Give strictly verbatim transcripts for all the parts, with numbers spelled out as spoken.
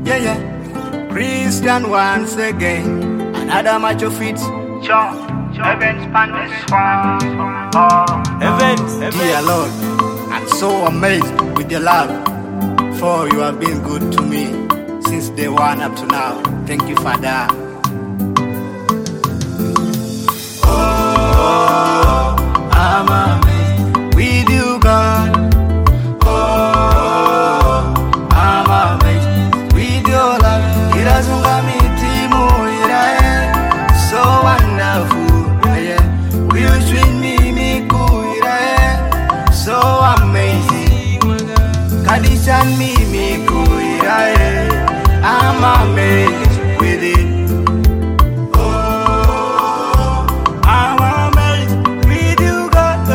Yeah, yeah. Christian once again. Another match of it. John, Evans Spanish song. Oh, Evans, dear Lord, I'm so amazed with your love. For you have been good to me since day one up to now. Thank you, Father. Oh, I'm amazed with you, God. Oh, I'm amazed with your love. It doesn't got me so wonderful, yeah. You treat me, me cool, yeah. So amazing. Kadishan me, me cool, yeah. I'm amazed with it. Oh, I'm amazed with you, God.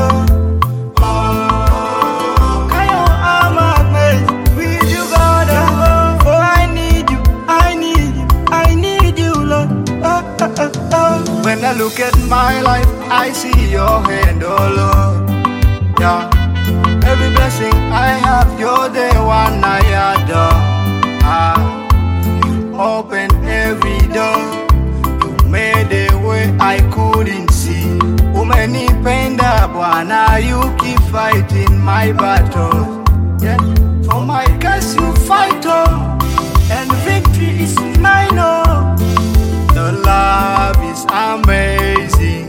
Oh, I'm amazed with you, God. For I need you, I need you, I need you, Lord. Oh, oh, oh. When I look at my life, I see your hand, oh Lord. Yeah. Every blessing I have, you're the one I adore. Ah. You open every door. You made a way I couldn't see. Umenipenda Bwana, you keep fighting my battles. Yeah. For my cause you fight on, and victory is mine, oh. The love is amazing.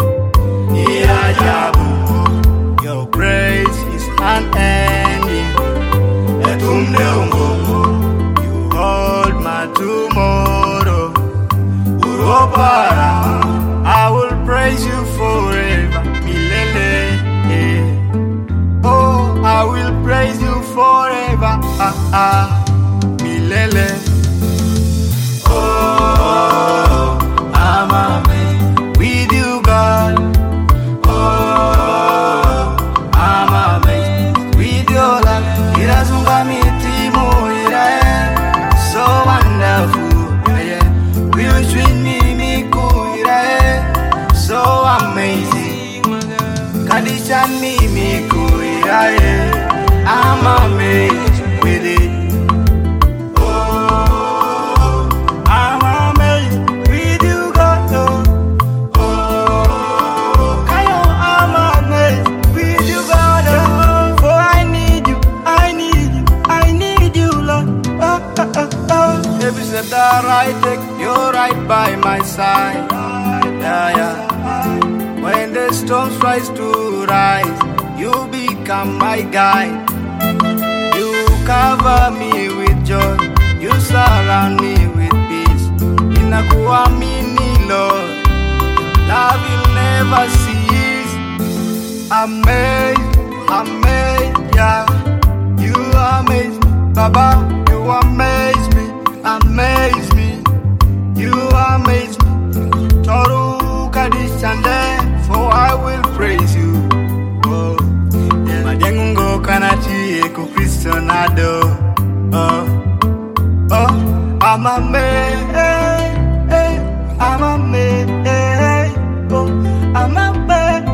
Your grace is unending. You hold my tomorrow. I will praise you forever. Oh, I will praise you forever. Ah, ah. Milele. I'm amazed with you, God. Oh, I'm amazed with your love. It has got me so wonderful, yeah. You treat me, me cool, yeah. So amazing. Kadishan me, me cool, yeah. I'm amazed with it. That I take, you're right by my side. Yeah, yeah. When the storms rise to rise, you become my guide. You cover me with joy, you surround me with peace. Ninakuamini, Lord, love will never cease. Amazed, amazed, yeah. You amaze me, Baba, you amaze me. Amaze me, you amaze me. Toru kadishande, for I will praise you. Oh, majengo kanati eko Christianado. Oh, oh, I'm amazed, I'm amazed. Oh, I'm amazed.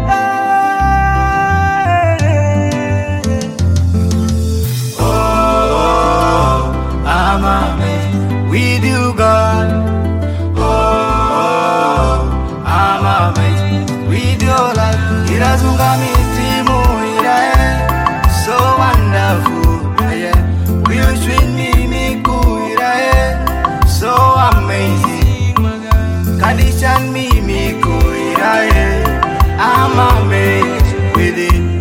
Oh, I'm amazed with you, God. Oh, I'm amazed with your love. It has got me so wonderful, yeah. You treat me, me cool, yeah. So amazing. Kadishan me, me cool, yeah. I'm amazed with it.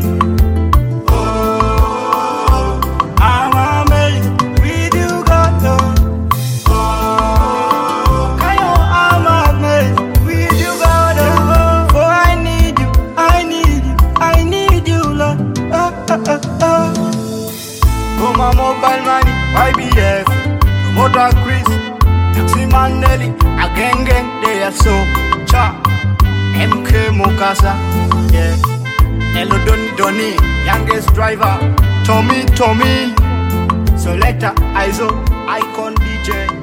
Oh, my mobile money, Y B F, Motor Chris, Taxi Mandeli, again, gang, they are so cha. M K Mukasa, yeah. Hello, Donny, Donny, youngest driver, Tommy, Tommy. So later, I saw Icon D J.